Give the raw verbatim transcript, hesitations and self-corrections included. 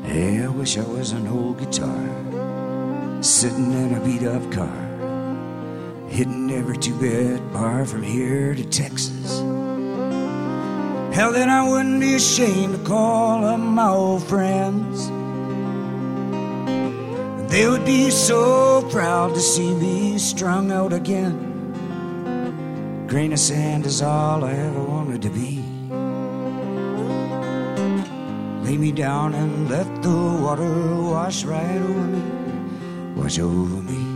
Hey, I wish I was an old guitar, sitting in a beat-up car, hitting every two-bit bar from here to Texas. Hell, then I wouldn't be ashamed to call up my old friends. They would be so proud to see me strung out again. Grain of sand is all I ever wanted to be. Lay me down and let the water wash right over me, wash over me.